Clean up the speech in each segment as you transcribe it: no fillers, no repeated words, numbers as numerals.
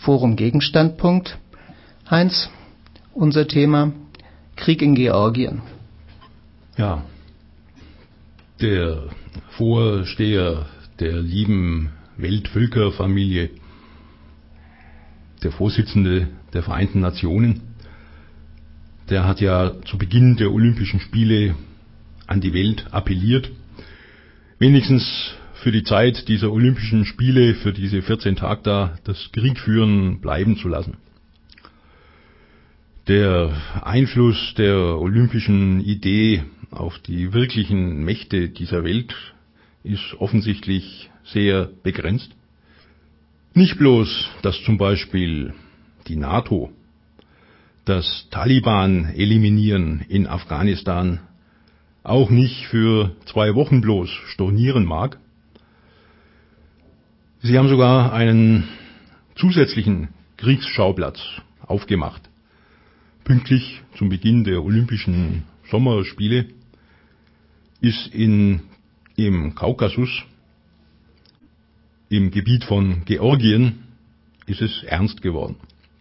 Forum Gegenstandpunkt. Heinz, unser Thema Krieg in Georgien. Ja, der Vorsteher der lieben Weltvölkerfamilie, der Vorsitzende der Vereinten Nationen, der hat ja zu Beginn der Olympischen Spiele an die Welt appelliert, wenigstens für die Zeit dieser Olympischen Spiele, für diese 14 Tage da, das Kriegführen bleiben zu lassen. Der Einfluss der olympischen Idee auf die wirklichen Mächte dieser Welt ist offensichtlich sehr begrenzt. Nicht bloß, dass zum Beispiel die NATO das Taliban eliminieren in Afghanistan auch nicht für 2 Wochen bloß stornieren mag. Sie haben sogar einen zusätzlichen Kriegsschauplatz aufgemacht. Pünktlich zum Beginn der Olympischen Sommerspiele ist im Kaukasus, im Gebiet von Georgien, ist es ernst geworden.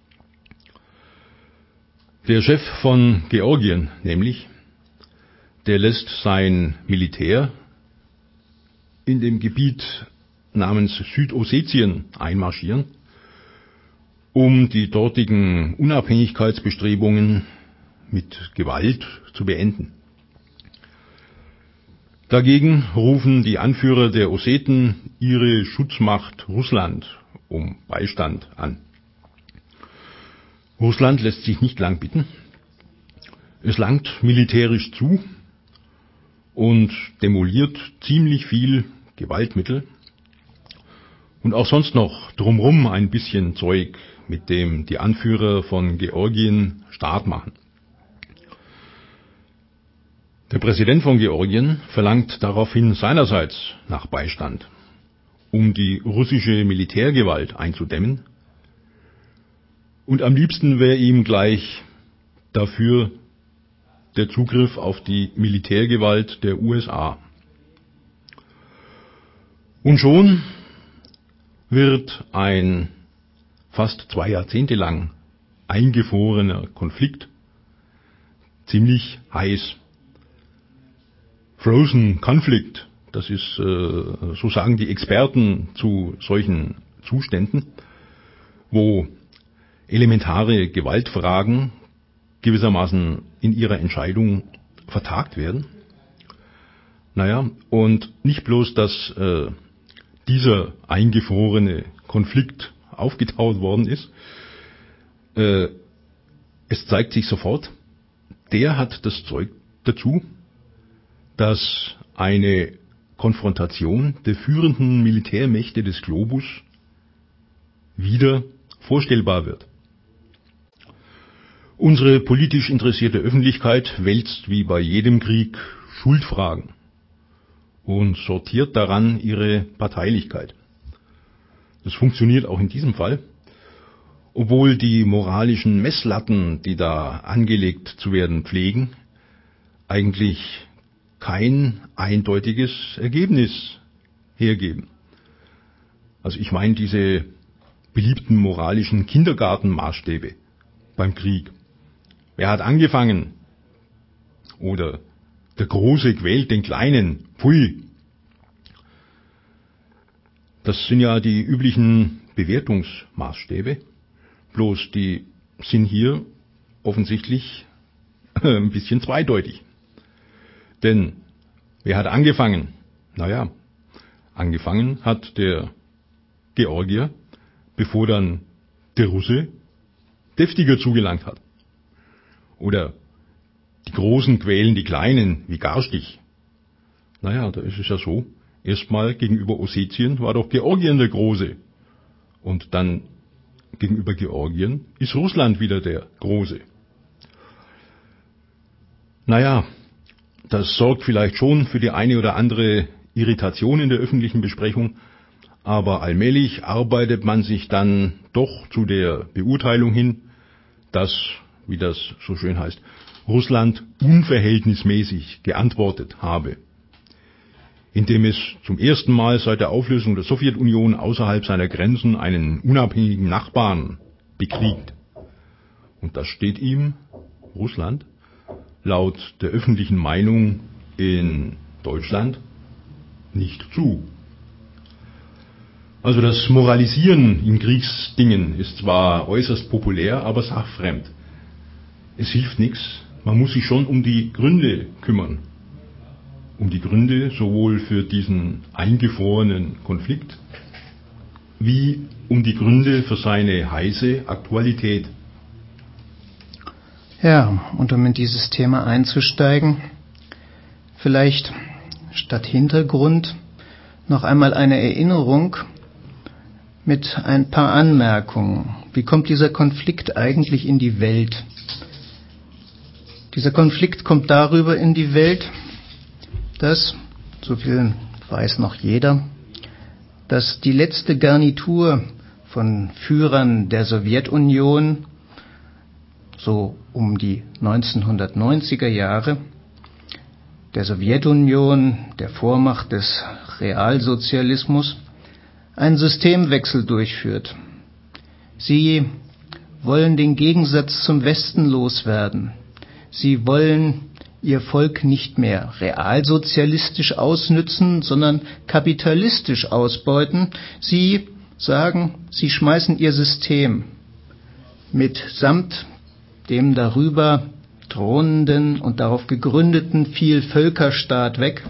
Der Chef von Georgien nämlich, der lässt sein Militär in dem Gebiet namens Südossetien einmarschieren, um die dortigen Unabhängigkeitsbestrebungen mit Gewalt zu beenden. Dagegen rufen die Anführer der Osseten ihre Schutzmacht Russland um Beistand an. Russland lässt sich nicht lang bitten. Es langt militärisch zu und demoliert ziemlich viel Gewaltmittel und auch sonst noch drumherum ein bisschen Zeug, mit dem die Anführer von Georgien Staat machen. Der Präsident von Georgien verlangt daraufhin seinerseits nach Beistand, um die russische Militärgewalt einzudämmen. Und am liebsten wäre ihm gleich dafür der Zugriff auf die Militärgewalt der USA. Und schon wird ein fast 2 Jahrzehnte lang eingefrorener Konflikt ziemlich heiß. Frozen Conflict, das ist, so sagen die Experten zu solchen Zuständen, wo elementare Gewaltfragen gewissermaßen in ihrer Entscheidung vertagt werden. Naja, und nicht bloß, dass dieser eingefrorene Konflikt aufgetaut worden ist, es zeigt sich sofort, der hat das Zeug dazu, dass eine Konfrontation der führenden Militärmächte des Globus wieder vorstellbar wird. Unsere politisch interessierte Öffentlichkeit wälzt wie bei jedem Krieg Schuldfragen und sortiert daran ihre Parteilichkeit. Das funktioniert auch in diesem Fall, obwohl die moralischen Messlatten, die da angelegt zu werden pflegen, eigentlich kein eindeutiges Ergebnis hergeben. Also ich meine diese beliebten moralischen Kindergartenmaßstäbe beim Krieg. Wer hat angefangen? Oder der Große quält den Kleinen. Pfui. Das sind ja die üblichen Bewertungsmaßstäbe. Bloß die sind hier offensichtlich ein bisschen zweideutig. Denn wer hat angefangen? Naja, angefangen hat der Georgier, bevor dann der Russe deftiger zugelangt hat. Oder die Großen quälen die Kleinen wie garstig. Naja, da ist es ja so, erstmal gegenüber Ossetien war doch Georgien der Große. Und dann gegenüber Georgien ist Russland wieder der Große. Naja, das sorgt vielleicht schon für die eine oder andere Irritation in der öffentlichen Besprechung, aber allmählich arbeitet man sich dann doch zu der Beurteilung hin, dass, wie das so schön heißt, Russland unverhältnismäßig geantwortet habe. indem es zum ersten Mal seit der Auflösung der Sowjetunion außerhalb seiner Grenzen einen unabhängigen Nachbarn bekriegt. Und das steht ihm, Russland, laut der öffentlichen Meinung in Deutschland nicht zu. Also das Moralisieren in Kriegsdingen ist zwar äußerst populär, aber sachfremd. Es hilft nichts, man muss sich schon um die Gründe kümmern. Um die Gründe sowohl für diesen eingefrorenen Konflikt, wie um die Gründe für seine heiße Aktualität. Ja, und um in dieses Thema einzusteigen, vielleicht statt Hintergrund noch einmal eine Erinnerung mit ein paar Anmerkungen. Wie kommt dieser Konflikt eigentlich in die Welt? Dieser Konflikt kommt darüber in die Welt, dass, so viel weiß noch jeder, dass die letzte Garnitur von Führern der Sowjetunion, so um die 1990er Jahre, der Sowjetunion, der Vormacht des Realsozialismus, einen Systemwechsel durchführt. Sie wollen den Gegensatz zum Westen loswerden. Sie wollen ihr Volk nicht mehr realsozialistisch ausnützen, sondern kapitalistisch ausbeuten. Sie sagen, sie schmeißen ihr System mitsamt dem darüber thronenden und darauf gegründeten Vielvölkerstaat weg.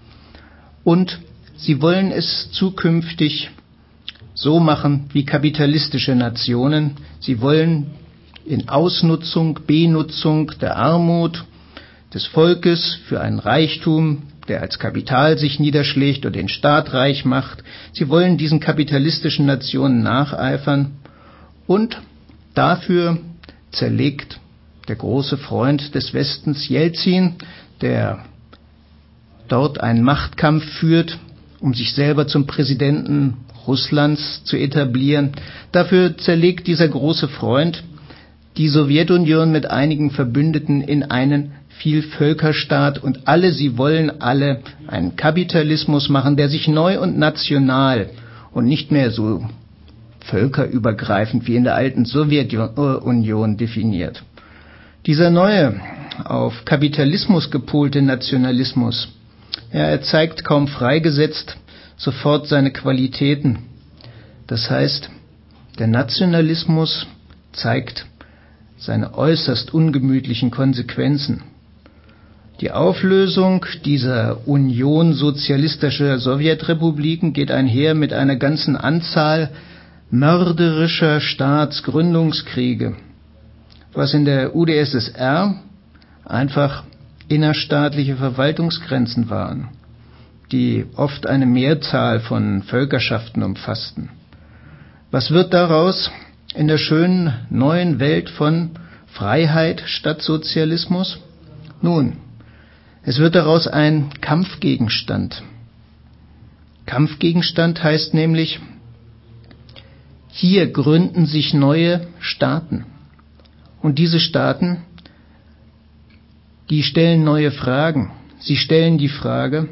Und sie wollen es zukünftig so machen wie kapitalistische Nationen. Sie wollen in Ausnutzung, Benutzung der Armut des Volkes für einen Reichtum, der als Kapital sich niederschlägt und den Staat reich macht. Sie wollen diesen kapitalistischen Nationen nacheifern und dafür zerlegt der große Freund des Westens, Jelzin, der dort einen Machtkampf führt, um sich selber zum Präsidenten Russlands zu etablieren. Dafür zerlegt dieser große Freund die Sowjetunion mit einigen Verbündeten in einen Vielvölkerstaat und sie wollen alle einen Kapitalismus machen, der sich neu und national und nicht mehr so völkerübergreifend wie in der alten Sowjetunion definiert. Dieser neue, auf Kapitalismus gepolte Nationalismus, er zeigt kaum freigesetzt sofort seine Qualitäten. Das heißt, der Nationalismus zeigt seine äußerst ungemütlichen Konsequenzen. Die Auflösung dieser Union sozialistischer Sowjetrepubliken geht einher mit einer ganzen Anzahl mörderischer Staatsgründungskriege, was in der UdSSR einfach innerstaatliche Verwaltungsgrenzen waren, die oft eine Mehrzahl von Völkerschaften umfassten. Was wird daraus in der schönen neuen Welt von Freiheit statt Sozialismus? Nun, es wird daraus ein Kampfgegenstand. Kampfgegenstand heißt nämlich, hier gründen sich neue Staaten. Und diese Staaten, die stellen neue Fragen. Sie stellen die Frage,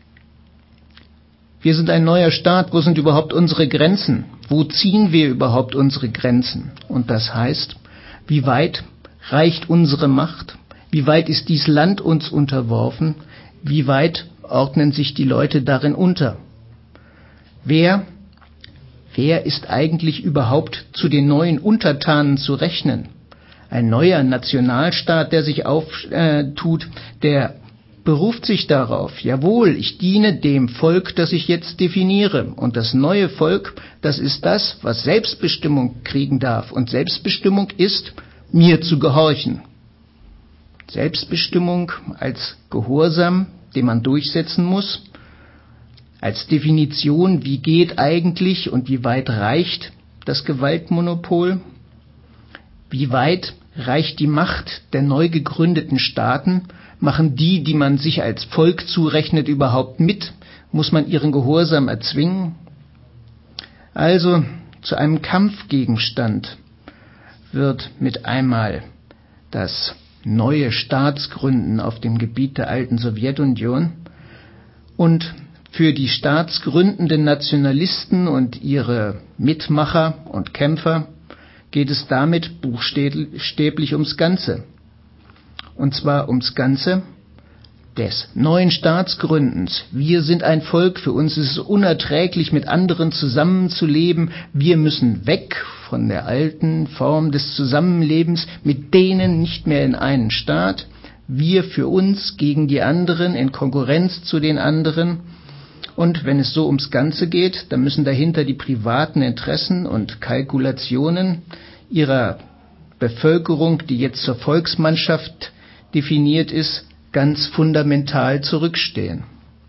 wir sind ein neuer Staat, wo sind überhaupt unsere Grenzen? Wo ziehen wir überhaupt unsere Grenzen? Und das heißt, wie weit reicht unsere Macht? Wie weit ist dies Land uns unterworfen? Wie weit ordnen sich die Leute darin unter? Wer ist eigentlich überhaupt zu den neuen Untertanen zu rechnen? Ein neuer Nationalstaat, der sich auftut, der beruft sich darauf, jawohl, ich diene dem Volk, das ich jetzt definiere. Und das neue Volk, das ist das, was Selbstbestimmung kriegen darf. Und Selbstbestimmung ist, mir zu gehorchen. Selbstbestimmung als Gehorsam, den man durchsetzen muss, als Definition, wie geht eigentlich und wie weit reicht das Gewaltmonopol, wie weit reicht die Macht der neu gegründeten Staaten, machen die man sich als Volk zurechnet, überhaupt mit, muss man ihren Gehorsam erzwingen. Also zu einem Kampfgegenstand wird mit einmal das neue Staatsgründen auf dem Gebiet der alten Sowjetunion und Für die staatsgründenden Nationalisten und ihre Mitmacher und Kämpfer geht es damit buchstäblich ums Ganze. Und zwar ums Ganze des neuen Staatsgründens. Wir sind ein Volk, für uns ist es unerträglich, mit anderen zusammenzuleben. Wir müssen weg von der alten Form des Zusammenlebens, mit denen nicht mehr in einen Staat. Wir für uns gegen die anderen, in Konkurrenz zu den anderen. Und wenn es so ums Ganze geht, dann müssen dahinter die privaten Interessen und Kalkulationen ihrer Bevölkerung, die jetzt zur Volksmannschaft definiert ist, ganz fundamental zurückstehen.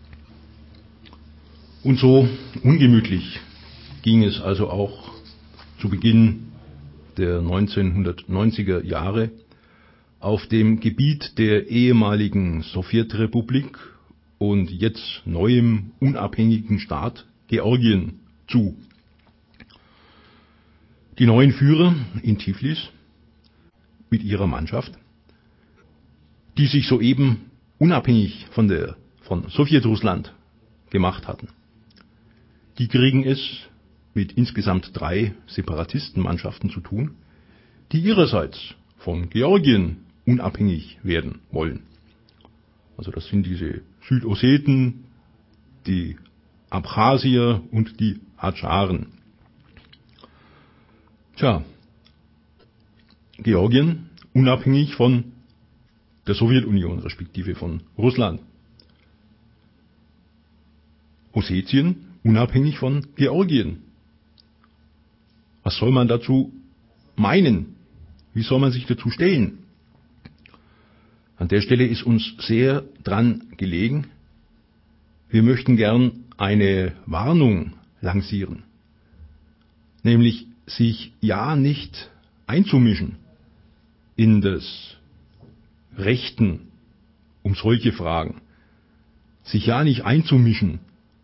Und so ungemütlich ging es also auch zu Beginn der 1990er Jahre auf dem Gebiet der ehemaligen Sowjetrepublik und jetzt neuem unabhängigen Staat Georgien zu. Die neuen Führer in Tiflis mit ihrer Mannschaft, die sich soeben unabhängig von Sowjetrussland gemacht hatten, die kriegen es mit insgesamt 3 Separatistenmannschaften zu tun, die ihrerseits von Georgien unabhängig werden wollen. Also das sind diese Südosseten, die Abchasier und die Adscharen. Tja, Georgien unabhängig von der Sowjetunion, respektive von Russland. Ossetien unabhängig von Georgien. Was soll man dazu meinen? Wie soll man sich dazu stellen? An der Stelle ist uns sehr dran gelegen. Wir möchten gern eine Warnung lancieren, nämlich sich ja nicht einzumischen in das Rechten um solche Fragen, sich ja nicht einzumischen,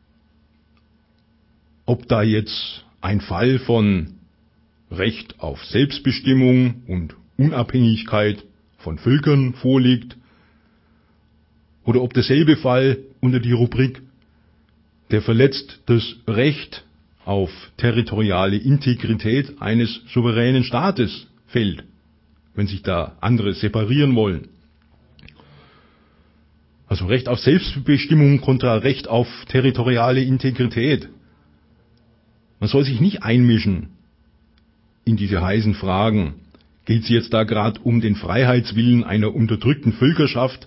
ob da jetzt ein Fall von Recht auf Selbstbestimmung und Unabhängigkeit von Völkern vorliegt, oder ob derselbe Fall unter die Rubrik der verletzt das Recht auf territoriale Integrität eines souveränen Staates fällt, wenn sich da andere separieren wollen. Also Recht auf Selbstbestimmung kontra Recht auf territoriale Integrität. Man soll sich nicht einmischen in diese heißen Fragen. Geht es jetzt da gerade um den Freiheitswillen einer unterdrückten Völkerschaft?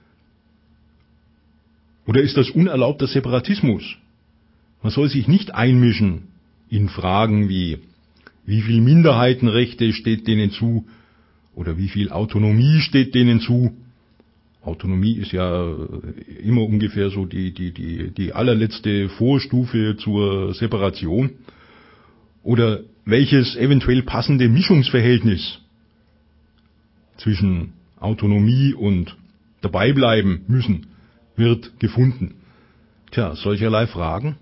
Oder ist das unerlaubter Separatismus? Man soll sich nicht einmischen in Fragen wie viel Minderheitenrechte steht denen zu oder wie viel Autonomie steht denen zu. Autonomie ist ja immer ungefähr so die allerletzte Vorstufe zur Separation. Oder welches eventuell passende Mischungsverhältnis zwischen Autonomie und dabeibleiben müssen wird gefunden. Tja, solcherlei Fragen,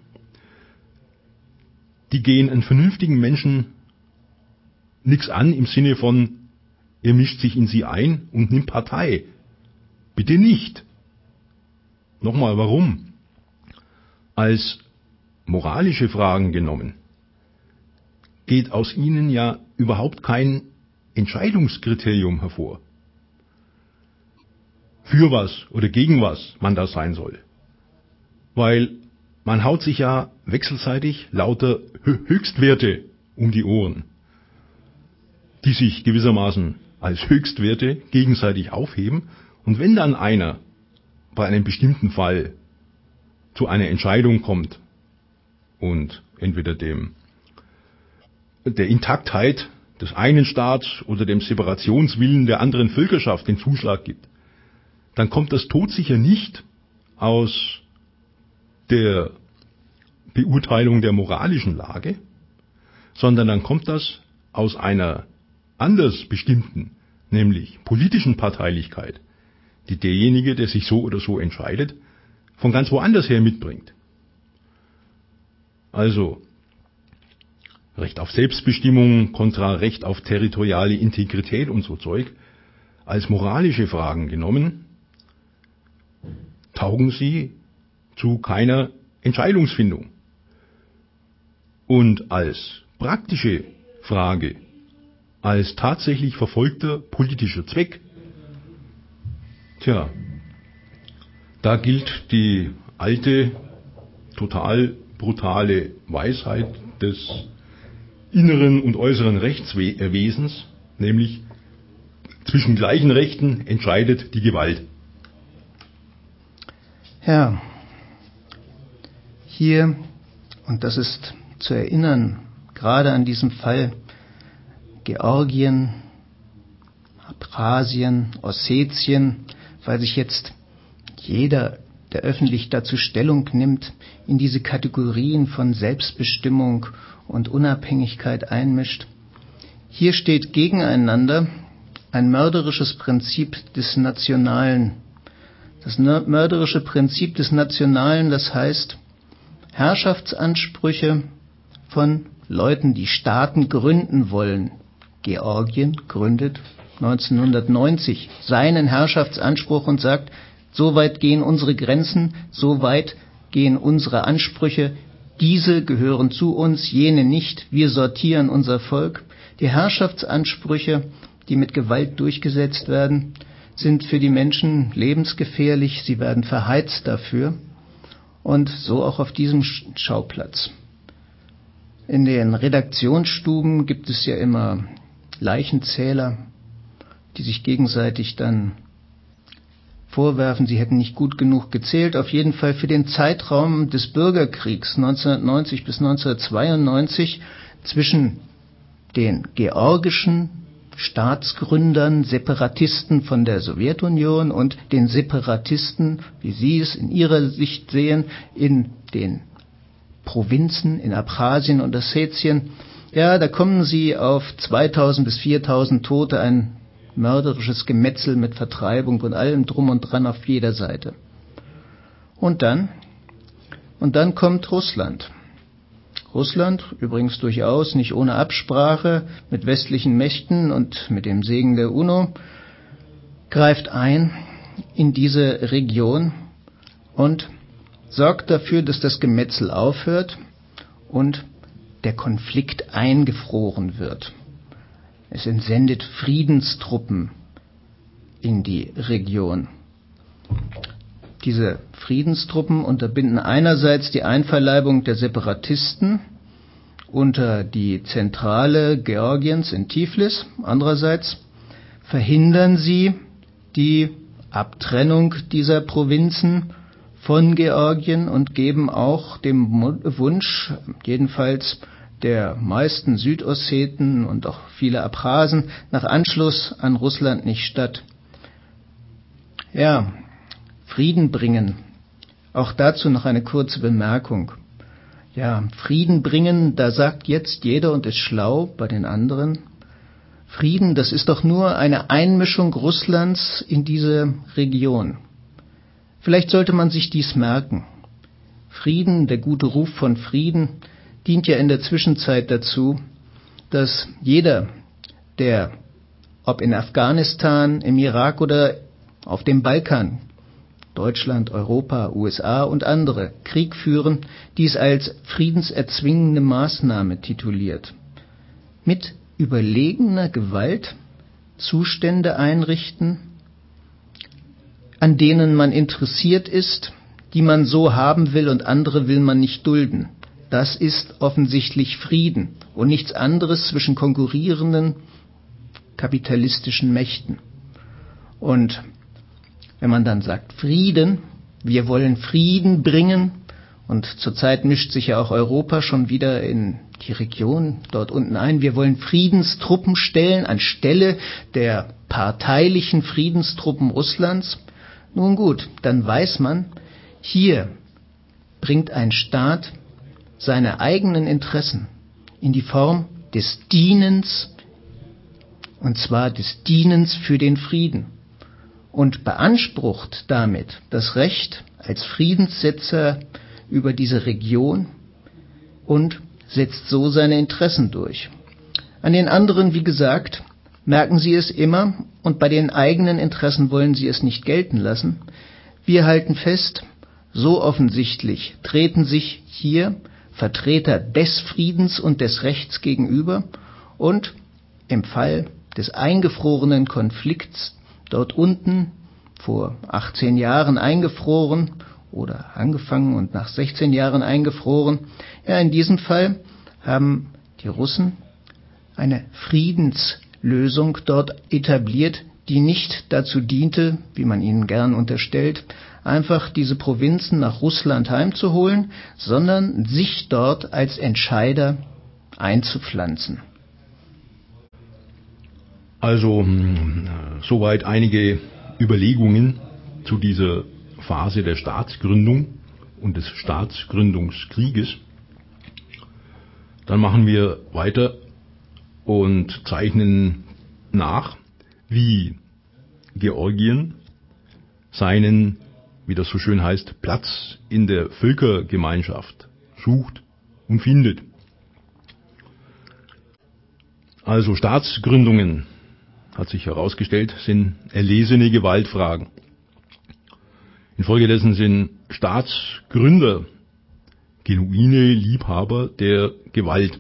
die gehen einen vernünftigen Menschen nichts an im Sinne von, er mischt sich in sie ein und nimmt Partei. Bitte nicht. Nochmal, warum? Als moralische Fragen genommen, geht aus ihnen ja überhaupt kein Entscheidungskriterium hervor, für was oder gegen was man da sein soll. Weil man haut sich ja wechselseitig lauter Höchstwerte um die Ohren, die sich gewissermaßen als Höchstwerte gegenseitig aufheben. Und wenn dann einer bei einem bestimmten Fall zu einer Entscheidung kommt und entweder der Intaktheit des einen Staats oder dem Separationswillen der anderen Völkerschaft den Zuschlag gibt, dann kommt das todsicher nicht aus der Beurteilung der moralischen Lage, sondern dann kommt das aus einer anders bestimmten, nämlich politischen Parteilichkeit, die derjenige, der sich so oder so entscheidet, von ganz woanders her mitbringt. Also Recht auf Selbstbestimmung kontra Recht auf territoriale Integrität und so Zeug, als moralische Fragen genommen, taugen sie zu keiner Entscheidungsfindung. Und als praktische Frage, als tatsächlich verfolgter politischer Zweck, da gilt die alte, total brutale Weisheit des inneren und äußeren Rechtswesens, nämlich zwischen gleichen Rechten entscheidet die Gewalt. Ja, hier, und das ist zu erinnern, gerade an diesem Fall Georgien, Abchasien, Ossetien, weil sich jetzt jeder, der öffentlich dazu Stellung nimmt, in diese Kategorien von Selbstbestimmung und Unabhängigkeit einmischt. Hier steht gegeneinander ein mörderisches Prinzip des Nationalen. Das mörderische Prinzip des Nationalen, das heißt Herrschaftsansprüche von Leuten, die Staaten gründen wollen. Georgien gründet 1990 seinen Herrschaftsanspruch und sagt, so weit gehen unsere Grenzen, so weit gehen unsere Ansprüche, diese gehören zu uns, jene nicht, wir sortieren unser Volk. Die Herrschaftsansprüche, die mit Gewalt durchgesetzt werden, sind für die Menschen lebensgefährlich, sie werden verheizt dafür und so auch auf diesem Schauplatz. In den Redaktionsstuben gibt es ja immer Leichenzähler, die sich gegenseitig dann vorwerfen, sie hätten nicht gut genug gezählt. Auf jeden Fall für den Zeitraum des Bürgerkriegs 1990 bis 1992 zwischen den georgischen Staatsgründern, Separatisten von der Sowjetunion und den Separatisten, wie sie es in ihrer Sicht sehen, in den Provinzen, in Abchasien und Ossetien. Ja, da kommen sie auf 2000 bis 4000 Tote, ein mörderisches Gemetzel mit Vertreibung und allem drum und dran auf jeder Seite. Und dann kommt Russland. Russland, übrigens durchaus nicht ohne Absprache mit westlichen Mächten und mit dem Segen der UNO, greift ein in diese Region und sorgt dafür, dass das Gemetzel aufhört und der Konflikt eingefroren wird. Es entsendet Friedenstruppen in die Region. Diese Friedenstruppen unterbinden einerseits die Einverleibung der Separatisten unter die Zentrale Georgiens in Tiflis, andererseits verhindern sie die Abtrennung dieser Provinzen von Georgien und geben auch dem Wunsch, jedenfalls der meisten Südosseten und auch viele Abchasen, nach Anschluss an Russland nicht statt. Ja, Frieden bringen. Auch dazu noch eine kurze Bemerkung. Ja, Frieden bringen, da sagt jetzt jeder und ist schlau bei den anderen. Frieden, das ist doch nur eine Einmischung Russlands in diese Region. Vielleicht sollte man sich dies merken. Frieden, der gute Ruf von Frieden, dient ja in der Zwischenzeit dazu, dass jeder, der, ob in Afghanistan, im Irak oder auf dem Balkan, Deutschland, Europa, USA und andere Krieg führen, dies als friedenserzwingende Maßnahme tituliert. Mit überlegener Gewalt Zustände einrichten, an denen man interessiert ist, die man so haben will und andere will man nicht dulden. Das ist offensichtlich Frieden und nichts anderes zwischen konkurrierenden kapitalistischen Mächten. Und wenn man dann sagt Frieden, wir wollen Frieden bringen, und zurzeit mischt sich ja auch Europa schon wieder in die Region dort unten ein, wir wollen Friedenstruppen stellen anstelle der parteilichen Friedenstruppen Russlands. Nun gut, dann weiß man, hier bringt ein Staat seine eigenen Interessen in die Form des Dienens, und zwar des Dienens für den Frieden, und beansprucht damit das Recht als Friedenssetzer über diese Region und setzt so seine Interessen durch. An den anderen, wie gesagt, merken sie es immer und bei den eigenen Interessen wollen sie es nicht gelten lassen. Wir halten fest, So offensichtlich treten sich hier Vertreter des Friedens und des Rechts gegenüber und im Fall des eingefrorenen Konflikts dort unten, vor 18 Jahren eingefroren oder angefangen und nach 16 Jahren eingefroren, ja, in diesem Fall haben die Russen eine Friedenslösung dort etabliert, die nicht dazu diente, wie man ihnen gern unterstellt, einfach diese Provinzen nach Russland heimzuholen, sondern sich dort als Entscheider einzupflanzen. Also soweit einige Überlegungen zu dieser Phase der Staatsgründung und des Staatsgründungskrieges. Dann machen wir weiter und zeichnen nach, wie Georgien seinen, wie das so schön heißt, Platz in der Völkergemeinschaft sucht und findet. Also Staatsgründungen, hat sich herausgestellt, sind erlesene Gewaltfragen. Infolgedessen sind Staatsgründer genuine Liebhaber der Gewalt,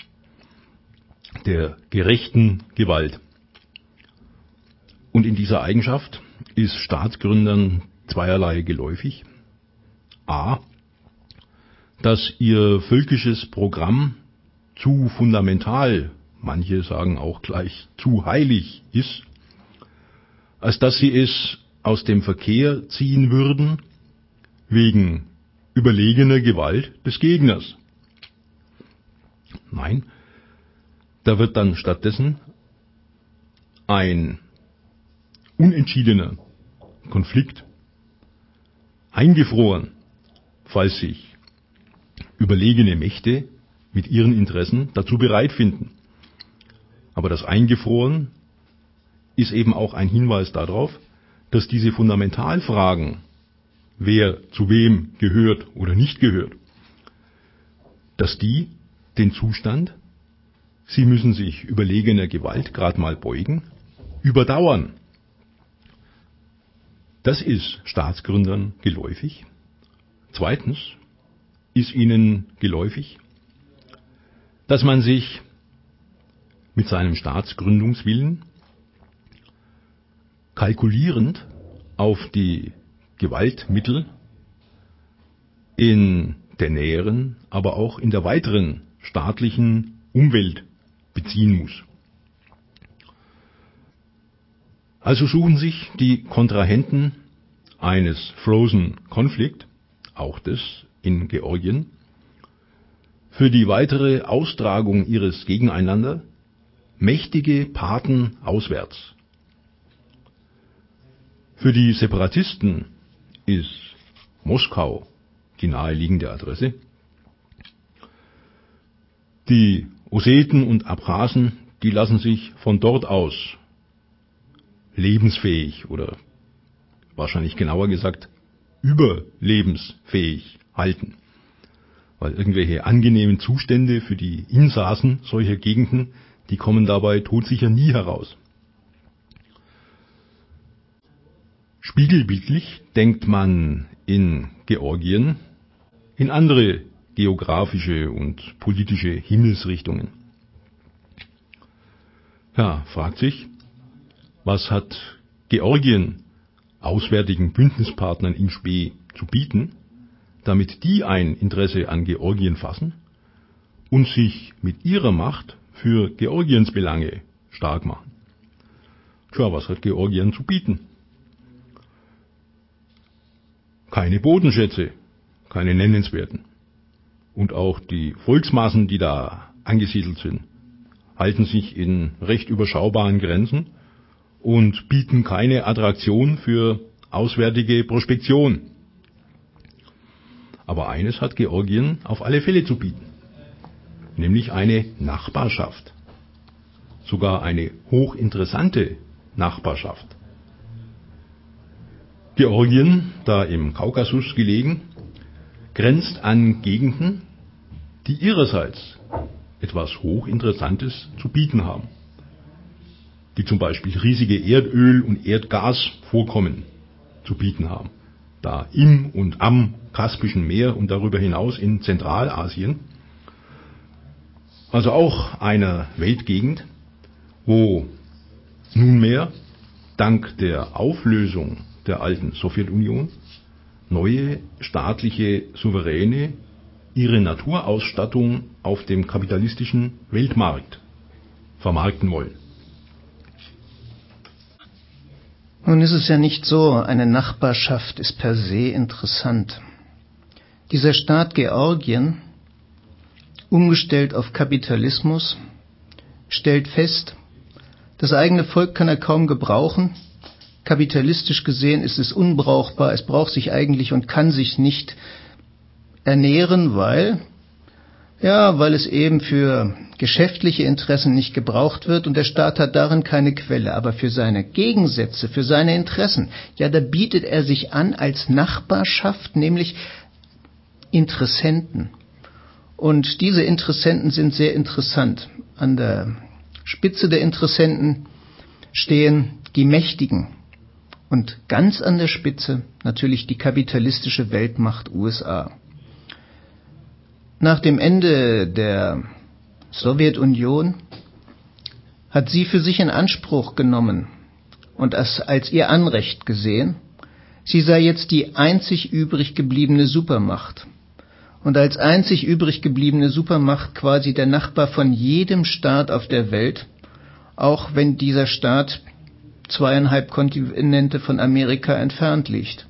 der gerechten Gewalt. Und in dieser Eigenschaft ist Staatsgründern zweierlei geläufig. A, dass ihr völkisches Programm zu fundamental, manche sagen auch gleich zu heilig ist, als dass sie es aus dem Verkehr ziehen würden wegen überlegener Gewalt des Gegners. Nein, da wird dann stattdessen ein unentschiedener Konflikt eingefroren, falls sich überlegene Mächte mit ihren Interessen dazu bereit finden. Aber das Eingefroren ist eben auch ein Hinweis darauf, dass diese Fundamentalfragen, wer zu wem gehört oder nicht gehört, dass die den Zustand, sie müssen sich überlegener Gewalt gerade mal beugen, überdauern. Das ist Staatsgründern geläufig. Zweitens ist ihnen geläufig, dass man sich mit seinem Staatsgründungswillen kalkulierend auf die Gewaltmittel in der näheren, aber auch in der weiteren staatlichen Umwelt beziehen muss. Also suchen sich die Kontrahenten eines Frozen Conflict, auch das in Georgien, für die weitere Austragung ihres Gegeneinander mächtige Paten auswärts. Für die Separatisten ist Moskau die naheliegende Adresse. Die Osseten und Abchasen, die lassen sich von dort aus lebensfähig oder wahrscheinlich genauer gesagt überlebensfähig halten. Weil irgendwelche angenehmen Zustände für die Insassen solcher Gegenden, die kommen dabei todsicher nie heraus. Spiegelbildlich denkt man in Georgien in andere geografische und politische Himmelsrichtungen. Ja, fragt sich, was hat Georgien auswärtigen Bündnispartnern im Spe zu bieten, damit die ein Interesse an Georgien fassen und sich mit ihrer Macht für Georgiens Belange stark machen. Tja, was hat Georgien zu bieten? Keine Bodenschätze, keine nennenswerten. Und auch die Volksmassen, die da angesiedelt sind, halten sich in recht überschaubaren Grenzen und bieten keine Attraktion für auswärtige Prospektion. Aber eines hat Georgien auf alle Fälle zu bieten, nämlich eine Nachbarschaft, sogar eine hochinteressante Nachbarschaft. Georgien, da im Kaukasus gelegen, grenzt an Gegenden, die ihrerseits etwas Hochinteressantes zu bieten haben, die zum Beispiel riesige Erdöl- und Erdgasvorkommen zu bieten haben, da im und am Kaspischen Meer und darüber hinaus in Zentralasien. Also auch eine Weltgegend, wo nunmehr dank der Auflösung der alten Sowjetunion neue staatliche Souveräne ihre Naturausstattung auf dem kapitalistischen Weltmarkt vermarkten wollen. Nun ist es ja nicht so, eine Nachbarschaft ist per se interessant. Dieser Staat Georgien, umgestellt auf Kapitalismus, stellt fest, das eigene Volk kann er kaum gebrauchen. Kapitalistisch gesehen ist es unbrauchbar, es braucht sich eigentlich und kann sich nicht ernähren, weil es eben für geschäftliche Interessen nicht gebraucht wird und der Staat hat darin keine Quelle. Aber für seine Gegensätze, für seine Interessen, da bietet er sich an als Nachbarschaft, nämlich Interessenten. Und diese Interessenten sind sehr interessant. An der Spitze der Interessenten stehen die Mächtigen. Und ganz an der Spitze natürlich die kapitalistische Weltmacht USA. Nach dem Ende der Sowjetunion hat sie für sich in Anspruch genommen und es als ihr Anrecht gesehen, sie sei jetzt die einzig übrig gebliebene Supermacht. Und als einzig übrig gebliebene Supermacht quasi der Nachbar von jedem Staat auf der Welt, auch wenn dieser Staat 2,5 Kontinente von Amerika entfernt liegt.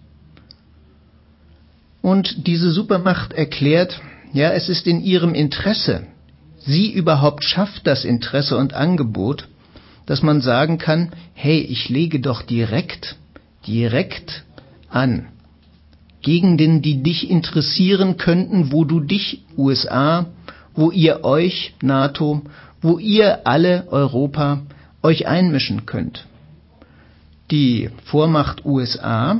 Und diese Supermacht erklärt, es ist in ihrem Interesse, sie überhaupt schafft das Interesse und Angebot, dass man sagen kann, hey, ich lege doch direkt an Gegenden, die dich interessieren könnten, wo du dich, USA, wo ihr euch, NATO, wo ihr alle, Europa, euch einmischen könnt. Die Vormacht USA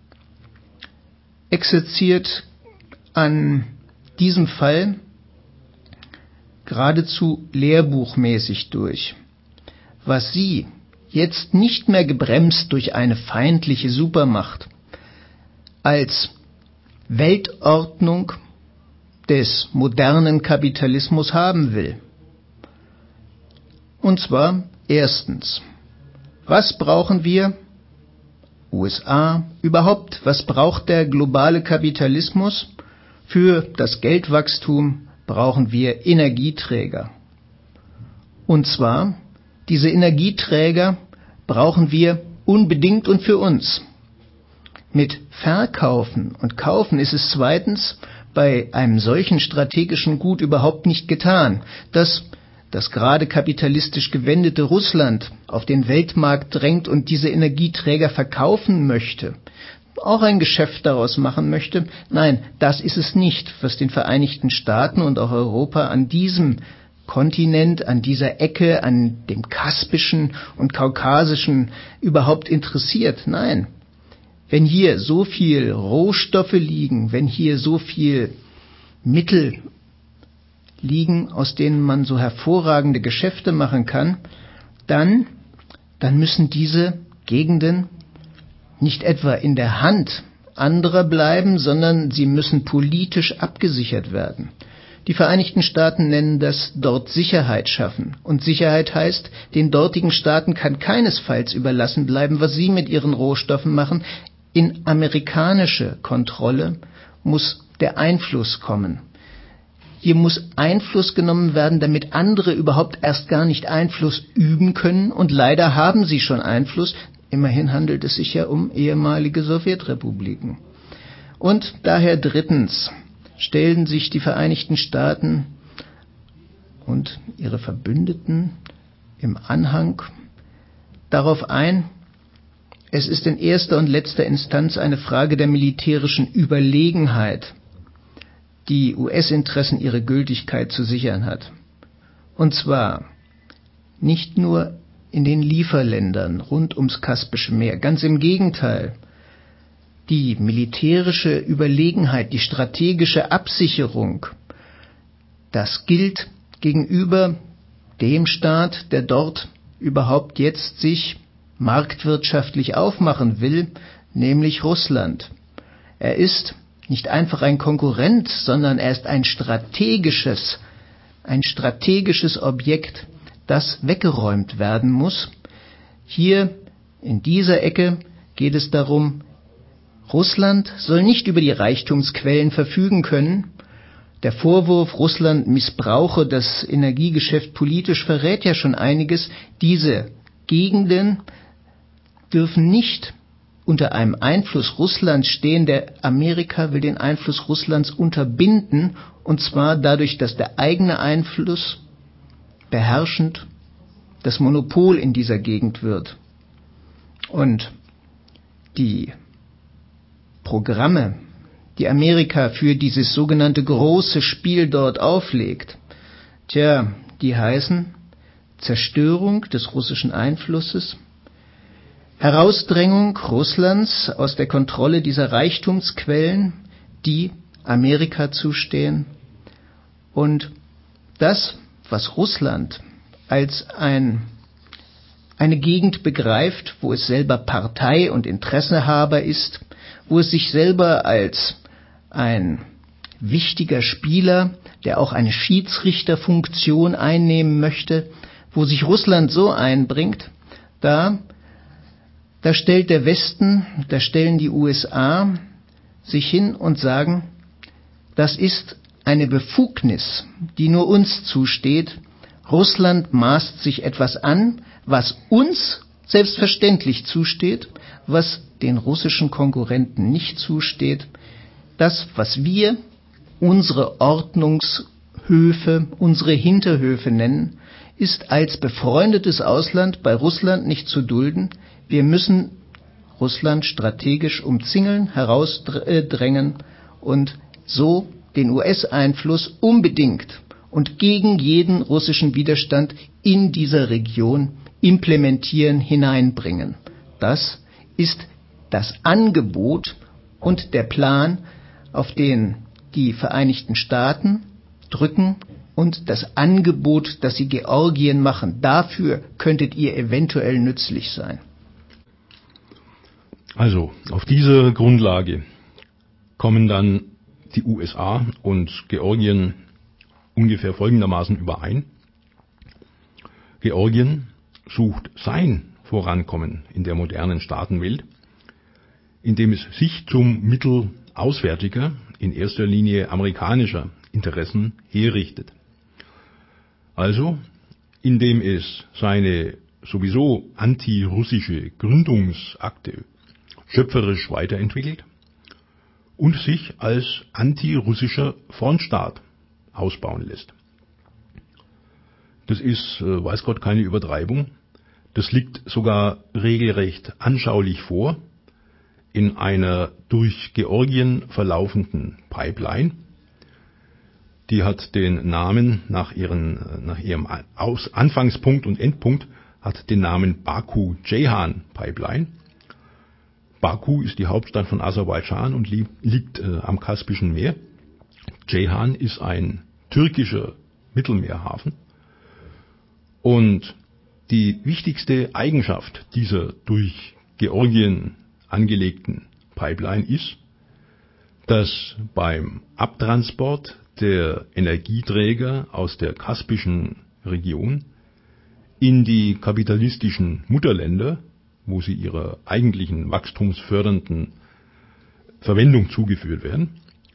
exerziert an diesem Fall geradezu lehrbuchmäßig durch. Was sie jetzt nicht mehr gebremst durch eine feindliche Supermacht als Weltordnung des modernen Kapitalismus haben will. Und zwar erstens, was brauchen wir? USA überhaupt, was braucht der globale Kapitalismus? Für das Geldwachstum brauchen wir Energieträger. Und zwar, diese Energieträger brauchen wir unbedingt und für uns. Mit Verkaufen und Kaufen ist es zweitens bei einem solchen strategischen Gut überhaupt nicht getan, dass das gerade kapitalistisch gewendete Russland auf den Weltmarkt drängt und diese Energieträger verkaufen möchte, auch ein Geschäft daraus machen möchte. Nein, das ist es nicht, was den Vereinigten Staaten und auch Europa an diesem Kontinent, an dieser Ecke, an dem Kaspischen und Kaukasischen überhaupt interessiert. Nein, wenn hier so viel Rohstoffe liegen, wenn hier so viel Mittel liegen, aus denen man so hervorragende Geschäfte machen kann, dann müssen diese Gegenden nicht etwa in der Hand anderer bleiben, sondern sie müssen politisch abgesichert werden. Die Vereinigten Staaten nennen das dort Sicherheit schaffen. Und Sicherheit heißt, den dortigen Staaten kann keinesfalls überlassen bleiben, was sie mit ihren Rohstoffen machen. In amerikanische Kontrolle muss der Einfluss kommen. Hier muss Einfluss genommen werden, damit andere überhaupt erst gar nicht Einfluss üben können. Und leider haben sie schon Einfluss. Immerhin handelt es sich ja um ehemalige Sowjetrepubliken. Und daher drittens stellen sich die Vereinigten Staaten und ihre Verbündeten im Anhang darauf ein, es ist in erster und letzter Instanz eine Frage der militärischen Überlegenheit, die US-Interessen ihre Gültigkeit zu sichern hat. Und zwar nicht nur in den Lieferländern rund ums Kaspische Meer. Ganz im Gegenteil. Die militärische Überlegenheit, die strategische Absicherung, das gilt gegenüber dem Staat, der dort überhaupt jetzt sich marktwirtschaftlich aufmachen will, nämlich Russland. Er ist nicht einfach ein Konkurrent, sondern er ist ein strategisches Objekt, das weggeräumt werden muss. Hier in dieser Ecke geht es darum, Russland soll nicht über die Reichtumsquellen verfügen können. Der Vorwurf, Russland missbrauche das Energiegeschäft politisch, verrät ja schon einiges. Diese Gegenden dürfen nicht unter einem Einfluss Russlands stehen. Der Amerika will den Einfluss Russlands unterbinden, und zwar dadurch, dass der eigene Einfluss beherrschend das Monopol in dieser Gegend wird. Und die Programme, die Amerika für dieses sogenannte große Spiel dort auflegt, die heißen Zerstörung des russischen Einflusses, Herausdrängung Russlands aus der Kontrolle dieser Reichtumsquellen, die Amerika zustehen, und das, was Russland als eine Gegend begreift, wo es selber Partei und Interessehaber ist, wo es sich selber als ein wichtiger Spieler, der auch eine Schiedsrichterfunktion einnehmen möchte, wo sich Russland so einbringt, da stellt der Westen, da stellen die USA sich hin und sagen, das ist eine Befugnis, die nur uns zusteht. Russland maßt sich etwas an, was uns selbstverständlich zusteht, was den russischen Konkurrenten nicht zusteht. Das, was wir unsere Ordnungshöfe, unsere Hinterhöfe nennen, ist als befreundetes Ausland bei Russland nicht zu dulden. Wir müssen Russland strategisch umzingeln, herausdrängen und so den US-Einfluss unbedingt und gegen jeden russischen Widerstand in dieser Region implementieren, hineinbringen. Das ist das Angebot und der Plan, auf den die Vereinigten Staaten drücken, und das Angebot, das sie Georgien machen. Dafür könntet ihr eventuell nützlich sein. Also, auf diese Grundlage kommen dann die USA und Georgien ungefähr folgendermaßen überein. Georgien sucht sein Vorankommen in der modernen Staatenwelt, indem es sich zum Mittel auswärtiger, in erster Linie amerikanischer Interessen herrichtet. Also, indem es seine sowieso antirussische Gründungsakte schöpferisch weiterentwickelt und sich als antirussischer Frontstaat ausbauen lässt. Das ist, weiß Gott, keine Übertreibung. Das liegt sogar regelrecht anschaulich vor in einer durch Georgien verlaufenden Pipeline. Die hat den Namen nach ihrem Anfangspunkt und Endpunkt, hat den Namen Baku-Ceyhan Pipeline. Baku ist die Hauptstadt von Aserbaidschan und liegt am Kaspischen Meer. Ceyhan ist ein türkischer Mittelmeerhafen. Und die wichtigste Eigenschaft dieser durch Georgien angelegten Pipeline ist, dass beim Abtransport der Energieträger aus der kaspischen Region in die kapitalistischen Mutterländer, wo sie ihrer eigentlichen wachstumsfördernden Verwendung zugeführt werden.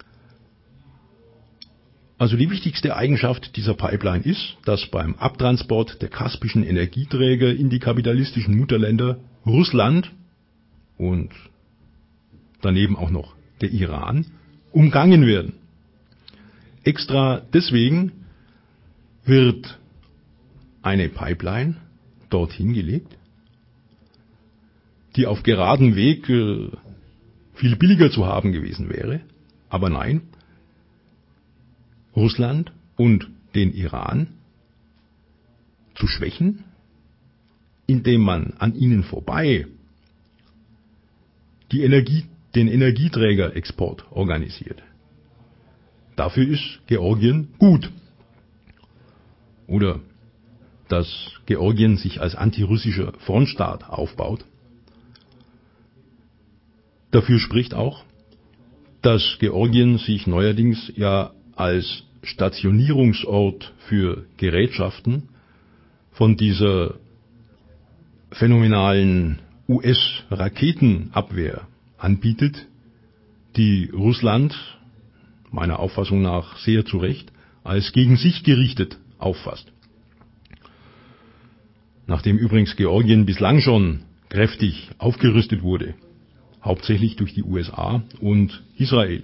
Also die wichtigste Eigenschaft dieser Pipeline ist, dass beim Abtransport der kaspischen Energieträger in die kapitalistischen Mutterländer Russland und daneben auch noch der Iran umgangen werden. Extra deswegen wird eine Pipeline dorthin gelegt, die auf geradem Weg viel billiger zu haben gewesen wäre. Aber nein, Russland und den Iran zu schwächen, indem man an ihnen vorbei den Energieträgerexport organisiert. Dafür ist Georgien gut. Oder dass Georgien sich als antirussischer Frontstaat aufbaut. Dafür spricht auch, dass Georgien sich neuerdings ja als Stationierungsort für Gerätschaften von dieser phänomenalen US-Raketenabwehr anbietet, die Russland meiner Auffassung nach sehr zu Recht als gegen sich gerichtet auffasst. Nachdem übrigens Georgien bislang schon kräftig aufgerüstet wurde, hauptsächlich durch die USA und Israel.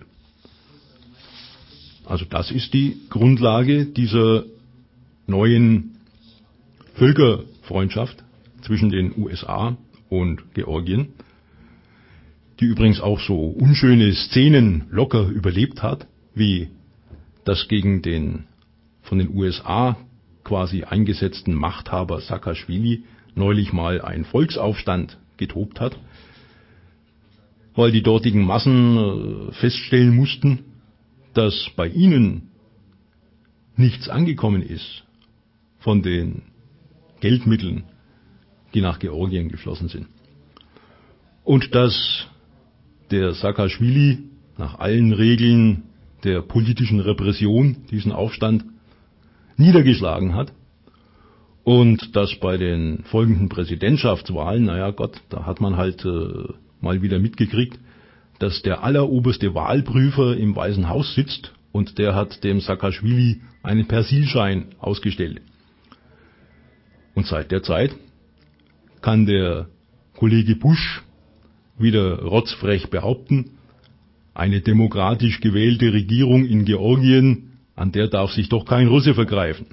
Also das ist die Grundlage dieser neuen Völkerfreundschaft zwischen den USA und Georgien, die übrigens auch so unschöne Szenen locker überlebt hat, wie das gegen den von den USA quasi eingesetzten Machthaber Saakaschwili neulich mal ein Volksaufstand getobt hat, weil die dortigen Massen feststellen mussten, dass bei ihnen nichts angekommen ist von den Geldmitteln, die nach Georgien geflossen sind. Und dass der Saakaschwili nach allen Regeln der politischen Repression diesen Aufstand niedergeschlagen hat und dass bei den folgenden Präsidentschaftswahlen, da hat man halt mal wieder mitgekriegt, dass der alleroberste Wahlprüfer im Weißen Haus sitzt und der hat dem Saakaschwili einen Persilschein ausgestellt. Und seit der Zeit kann der Kollege Bush wieder rotzfrech behaupten, eine demokratisch gewählte Regierung in Georgien, an der darf sich doch kein Russe vergreifen.